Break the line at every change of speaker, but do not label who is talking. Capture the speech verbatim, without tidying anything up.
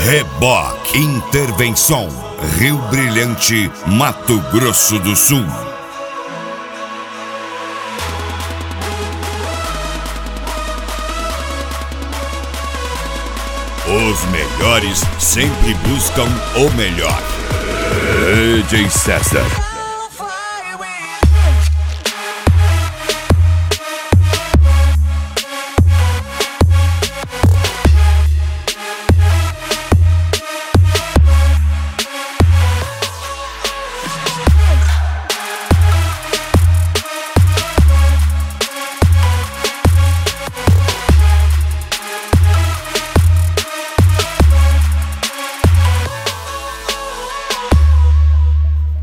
Reboque Intervenção, Rio Brilhante, Mato Grosso do Sul. Os melhores sempre buscam o melhor. D J César.